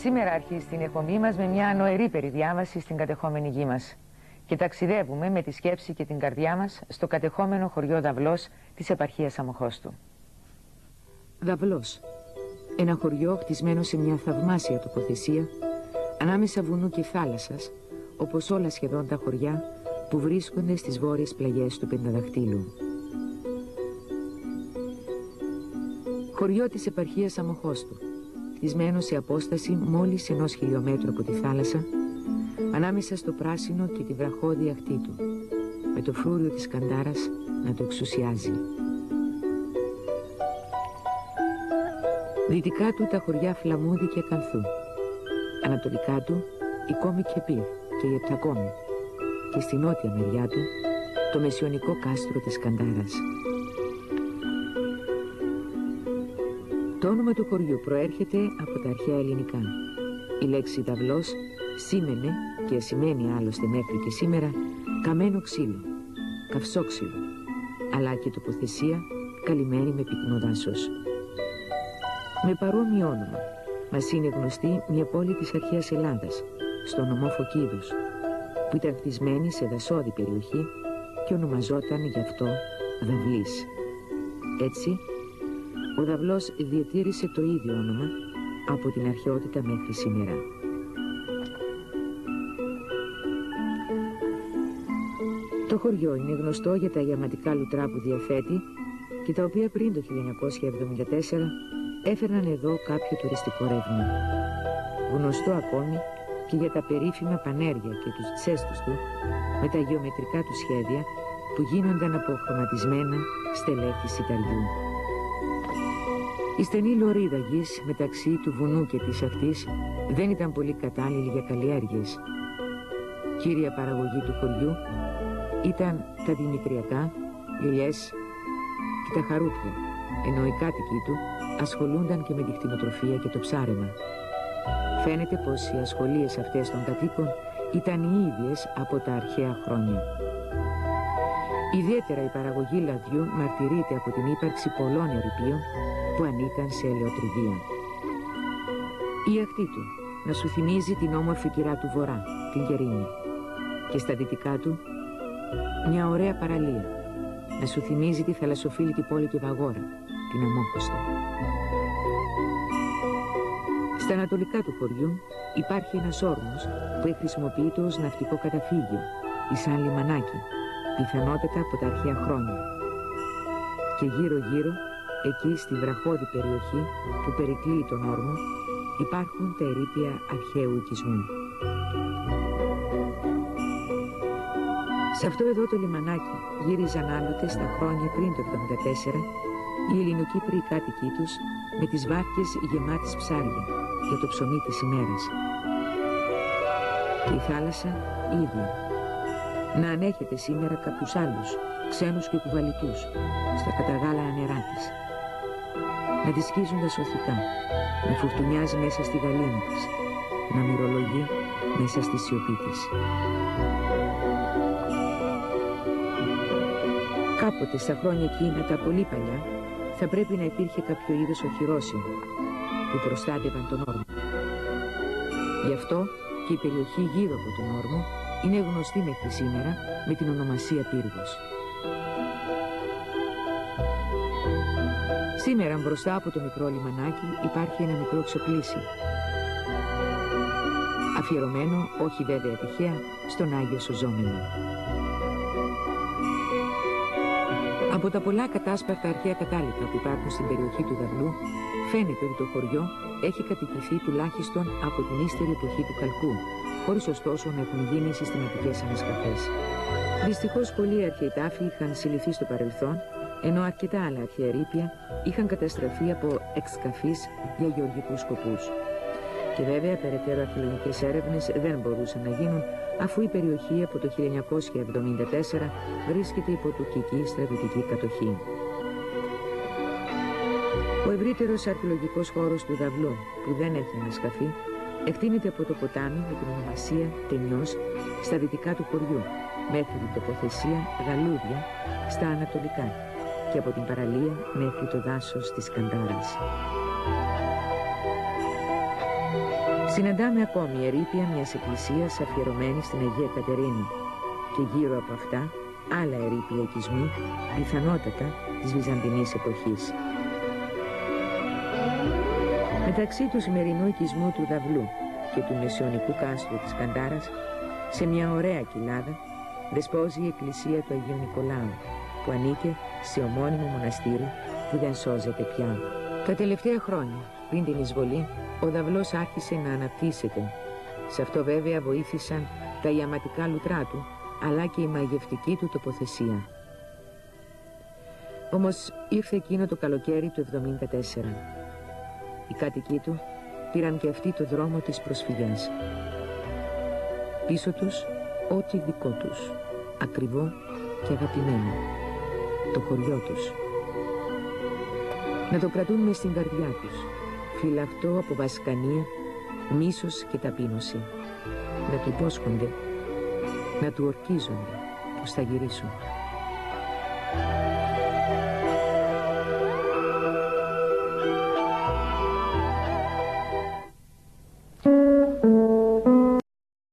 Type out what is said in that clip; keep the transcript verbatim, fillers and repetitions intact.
Σήμερα αρχίζει την εκπομπή μας με μια νοερή περιδιάβαση στην κατεχόμενη γη μας. Και ταξιδεύουμε με τη σκέψη και την καρδιά μας στο κατεχόμενο χωριό Δαυλός της επαρχίας Αμοχώστου. Δαυλός. Ένα χωριό χτισμένο σε μια θαυμάσια τοποθεσία ανάμεσα βουνού και θάλασσας, όπως όλα σχεδόν τα χωριά που βρίσκονται στις βόρειες πλαγιές του Πενταδαχτύλου. Χωριό της επαρχίας Αμοχώστου, χτισμένο σε απόσταση μόλις ενός χιλιόμετρου από τη θάλασσα, ανάμεσα στο πράσινο και τη βραχώδη ακτή του, με το φρούριο της Καντάρας να το εξουσιάζει. Δυτικά του τα χωριά Φλαμούδη και Κανθού, ανατολικά του η Κόμη και Πύρ και η Επτακόμη, και στη νότια μεριά του το μεσιωνικό κάστρο της Καντάρας. Το όνομα του χωριού προέρχεται από τα αρχαία ελληνικά. Η λέξη Δαυλός σήμαινε και σημαίνει άλλωστε μέχρι και σήμερα καμένο ξύλο, καυσόξυλο, αλλά και τοποθεσία καλυμμένη με πυκνό δάσος. Με παρόμοιο όνομα μας είναι γνωστή μια πόλη της αρχαίας Ελλάδας, στο νομό Φωκίδους, που ήταν χτισμένη σε δασόδη περιοχή και ονομαζόταν γι' αυτό Δαυλής. Έτσι, ο Δαυλός διατήρησε το ίδιο όνομα από την αρχαιότητα μέχρι σήμερα. Το χωριό είναι γνωστό για τα ιαματικά λουτρά που διαθέτει και τα οποία πριν το χίλια εννιακόσια εβδομήντα τέσσερα έφερναν εδώ κάποιο τουριστικό ρεύμα. Γνωστό ακόμη και για τα περίφημα πανέρια και τους τσέστους του με τα γεωμετρικά του σχέδια που γίνονταν από χρωματισμένα στελέχη σιταριού. Η στενή λωρίδα γης μεταξύ του βουνού και της ακτής δεν ήταν πολύ κατάλληλη για καλλιέργειες. Κύρια παραγωγή του χωριού ήταν τα δημητριακά, οι ελιές και τα χαρούπια, ενώ οι κάτοικοι του ασχολούνταν και με τη κτηνοτροφία και το ψάρεμα. Φαίνεται πως οι ασχολίες αυτές των κατοίκων ήταν οι ίδιες από τα αρχαία χρόνια. Ιδιαίτερα η παραγωγή λαδιού μαρτυρείται από την ύπαρξη πολλών ερειπίων που ανήκαν σε ελαιοτριβία. Η ακτή του να σου θυμίζει την όμορφη κυρά του βορρά, την Κερίνη, και στα δυτικά του μια ωραία παραλία, να σου θυμίζει τη θαλασσοφίλητη πόλη του Βαγόρα, την Αμόχωστο. Στα ανατολικά του χωριού υπάρχει ένας όρμος που χρησιμοποιείται ως ναυτικό καταφύγιο ή σαν λιμανάκι, πιθανότατα από τα αρχαία χρόνια. Και γύρω-γύρω, εκεί στη βραχώδη περιοχή που περικλείει τον όρμο, υπάρχουν τα ερείπια αρχαίου οικισμού. Σε αυτό εδώ το λιμανάκι γύριζαν άλλοτε στα χρόνια πριν το εβδομήντα τέσσερα οι Ελληνοκύπριοι κάτοικοι τους με τις βάρκες γεμάτες ψάρια για το ψωμί της ημέρας. Και η θάλασσα ίδια να ανέχεται σήμερα κάποιους άλλους, ξένους και κουβαλιτούς, στα καταγάλανα νερά της. Να τη σκίζουν τα σωθικά, να φουρτουνιάζει μέσα στη γαλήνη της, να μυρολογεί μέσα στη σιωπή της. Κάποτε στα χρόνια εκείνα τα πολύ παλιά θα πρέπει να υπήρχε κάποιο είδος οχυρόσημο που προστάτευαν τον όρμο. Γι' αυτό και η περιοχή γύρω από τον όρμο είναι γνωστή μέχρι σήμερα με την ονομασία Πύργος. Σήμερα μπροστά από το μικρό λιμανάκι υπάρχει ένα μικρό ξοπλήσι, αφιερωμένο, όχι βέβαια τυχαία, στον Άγιο Σωζόμενο. Από τα πολλά κατάσπαρτα αρχαία κατάλοιπα που υπάρχουν στην περιοχή του Δαυλού, φαίνεται ότι το χωριό έχει κατοικηθεί τουλάχιστον από την ύστερη εποχή του Καλκού, χωρίς ωστόσο να έχουν γίνει συστηματικές ανασκαφές. Δυστυχώς πολλοί αρχαίοι τάφοι είχαν συλληφθεί στο παρελθόν, ενώ αρκετά άλλα αρχαία ερείπια είχαν καταστραφεί από εξκαφείς για γεωργικούς σκοπούς. Και βέβαια περαιτέρω αρχαιολογικές έρευνες δεν μπορούσαν να γίνουν, αφού η περιοχή από το χίλια εννιακόσια εβδομήντα τέσσερα βρίσκεται υπό τουρκική στρατιωτική κατοχή. Ο ευρύτερος αρχαιολογικός χώρος του Δαυλού, που δεν έχει ανασκαφεί, εκτείνεται από το ποτάμι με την ονομασία Τενιός στα δυτικά του χωριού, μέχρι την τοποθεσία Γαλούδια στα ανατολικά και από την παραλία μέχρι το δάσος της Καντάρας. Συναντάμε ακόμη ερείπια μιας εκκλησίας αφιερωμένης στην Αγία Κατερίνη και γύρω από αυτά άλλα ερείπια οικισμού, πιθανότατα της Βυζαντινής εποχής. Μεταξύ του σημερινού οικισμού του Δαυλού και του μεσαιωνικού κάστρου της Καντάρας, σε μια ωραία κοιλάδα, δεσπόζει η εκκλησία του Αγίου Νικολάου, που ανήκε σε ομώνυμο μοναστήρι που δεν σώζεται πια. Τα τελευταία χρόνια, πριν την εισβολή, ο Δαυλός άρχισε να αναπτύσσεται. Σε αυτό βέβαια βοήθησαν τα ιαματικά λουτρά του, αλλά και η μαγευτική του τοποθεσία. Όμως ήρθε εκείνο το καλοκαίρι του εβδομήντα τέσσερα. Οι κάτοικοι του πήραν και αυτοί το δρόμο της προσφυγιάς. Πίσω τους ό,τι δικό τους, ακριβό και αγαπημένο, το χωριό τους. Να το κρατούν μες στην καρδιά τους, φυλαχτό από βασκανία, μίσος και ταπείνωση. Να του υπόσχονται, να του ορκίζονται πως θα γυρίσουν.